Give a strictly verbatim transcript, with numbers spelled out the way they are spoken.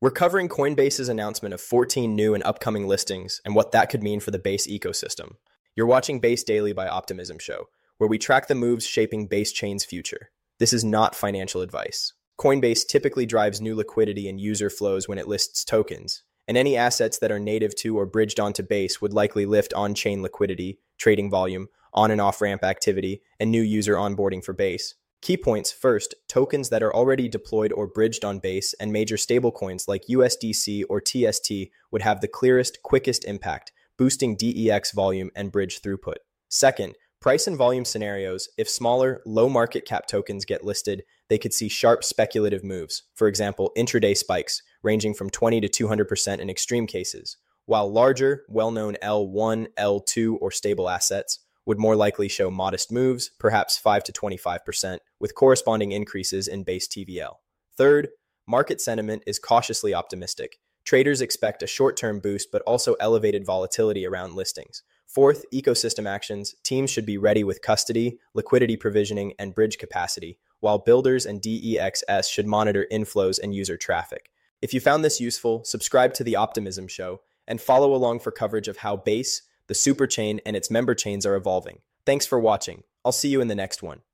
We're covering Coinbase's announcement of fourteen new and upcoming listings and what that could mean for the Base ecosystem. You're watching Base Daily by Optimism Show, where we track the moves shaping Base Chain's future. This is not financial advice. Coinbase typically drives new liquidity and user flows when it lists tokens, and any assets that are native to or bridged onto Base would likely lift on-chain liquidity, trading volume, on- and off-ramp activity, and new user onboarding for Base. Key points: first, tokens that are already deployed or bridged on Base and major stablecoins like U S D C or T S T would have the clearest, quickest impact, boosting D E X volume and bridge throughput. Second, price and volume scenarios: if smaller, low market cap tokens get listed, they could see sharp speculative moves, for example, intraday spikes ranging from twenty to two hundred percent in extreme cases, while larger, well-known L one, L two, or stable assets would more likely show modest moves, perhaps five to twenty-five percent, with corresponding increases in Base T V L. Third, market sentiment is cautiously optimistic. Traders expect a short-term boost, but also elevated volatility around listings. Fourth, ecosystem actions: teams should be ready with custody, liquidity provisioning, and bridge capacity, while builders and D E X S should monitor inflows and user traffic. If you found this useful, subscribe to The Optimism Show and follow along for coverage of how Base, the superchain, and its member chains are evolving. Thanks for watching. I'll see you in the next one.